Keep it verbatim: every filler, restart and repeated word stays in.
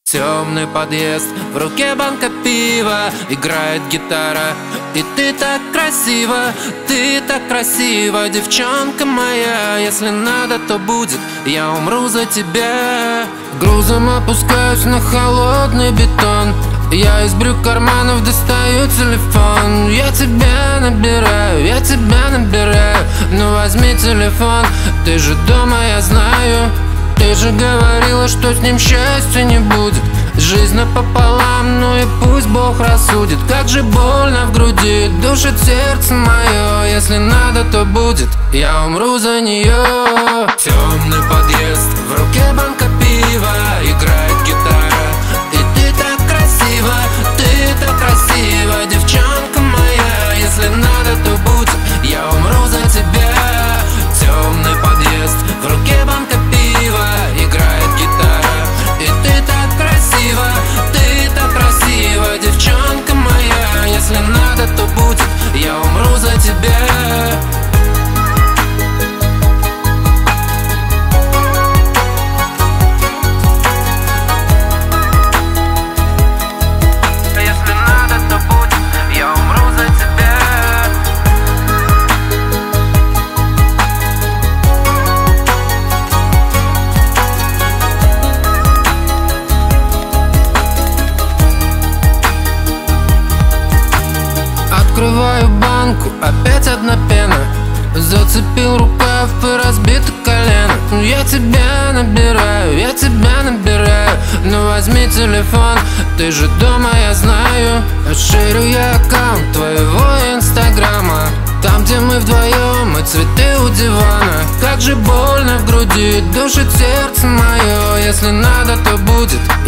Темный подъезд, в руке банка пива, играет гитара, и ты так красива, ты так красива, девчонка моя. Если надо, то будет, я умру за тебя. Грузом опускаюсь на холодный бетон, я из брюк карманов достаю телефон. Я тебя набираю, я тебя набираю, ну возьми телефон, ты же дома, я знаю. Ты же говорила, что с ним счастья не будет. Жизнь напополам, ну и пусть Бог рассудит. Как же больно в груди, душит сердце мое. Если надо, то будет, я умру за нее. Темный подъезд, в руке банка пива, играет гитара, и ты так красива, ты так красива, девчонка моя. Если надо, то будет, я умру за тебя. Темный подъезд, в руке банка пива, играет гитара, и ты так красива, ты так красива, девчонка моя. Если надо, то будет, я умру за тебя. Открываю банку, опять одна пена, зацепил рукав и разбито колено. Я тебя набираю, я тебя набираю, ну возьми телефон, ты же дома, я знаю. Расширю я аккаунт твоего инстаграма, там, где мы вдвоем, и цветы у дивана. Как же больно в груди, душит сердце мое. Если надо, то будет,